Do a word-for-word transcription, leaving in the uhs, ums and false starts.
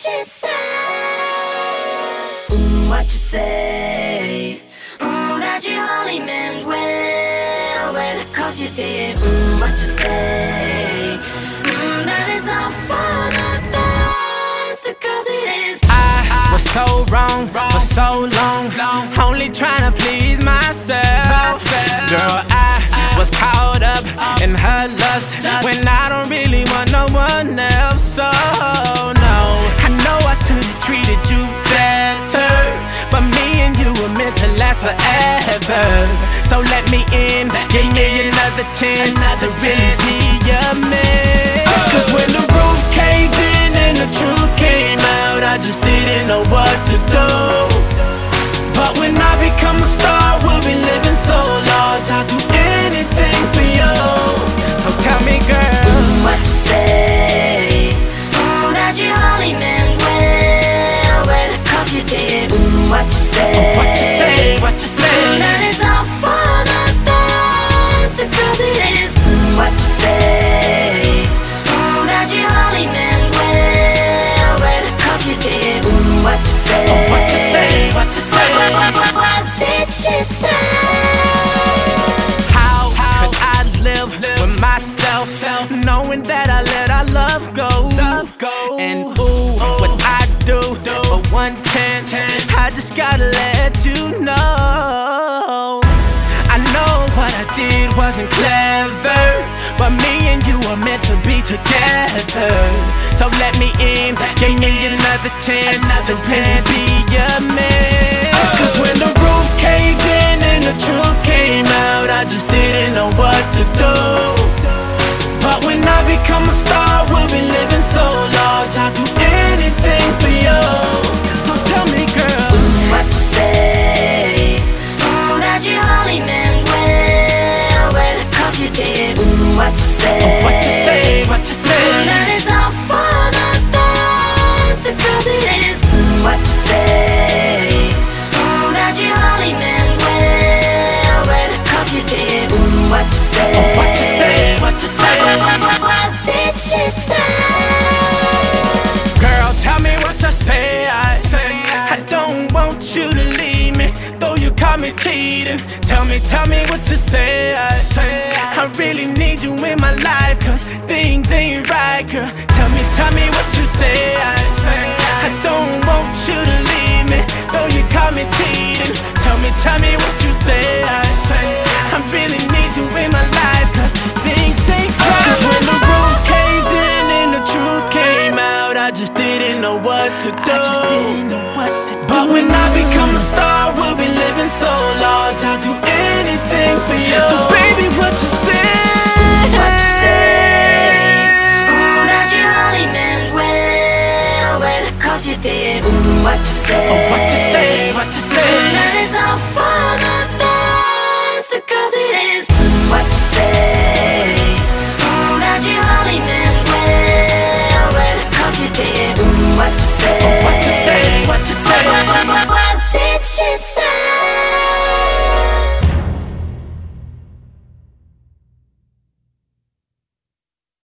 she say? Mm, what you say? Mm, that you only meant well, well, cause you did. Mm, what you say? Mm, that it's all for the best, cause it is. I was so wrong for so long, only trying to please myself. Girl, I was caught up in her lust when I don't really want no one else. So no, I know I should've treated you better, but me and you were meant to last forever. So let me in, give me another chance to really be your man. Cause when the roof caved in and the truth came out, I just didn't know what to do. But when I become a star, we'll be living so large, I'll do anything for you. So tell me, girl, mm, what you say? Mm, that you only meant well, well, cause you did. Mm, what you say? Oh, what you say, what you say? Mm, that it's all for the best, cause it is. Mm, what you say? Mm, that you only meant well, well, cause you did. Mm, what you say? Oh, what you say, what you say? What, what, what, what did she say? How could I live with myself, knowing that I let our love go? And ooh, what I do for one chance, I just gotta let you know. I know what I did wasn't clever, but me and you are meant to be together. So let me in, give me another chance to really be your man. Cause when the roof caved in and the truth came out, I just didn't know what to do. But when I become a star, we'll be living so large, I'll do anything for you. So tell me, girl, mm, what you say? Mm, that you only meant well, well, cause you did. Mm, what you say? Oh, what you say, what you say? Mm, that it's all for the best, cause it is. Mm, what you say? Mm, that you only meant well, well, cause you did. Mm, what you say? Oh, what you say, what you say? What, what, what, what did she say? Girl, tell me what you say. I, I don't want you to leave me, though you caught me cheating. Tell me, tell me what you say. I, I really need you in my life, cause things ain't right, girl. Tell me, tell me what you say. I, I don't want you to leave me, though you caught me cheating. Tell me, tell me what you say. I, I really need you in my life, cause things ain't right. Cause when the roof caved in and the truth came out, I just didn't know what to do. I just didn't know what to do. But when I become a star, we'll be living so large, I'll do anything for you. So baby, what you say? What you say? Mm, that you only meant well, well, cause you did. Mm, what you say? Oh, what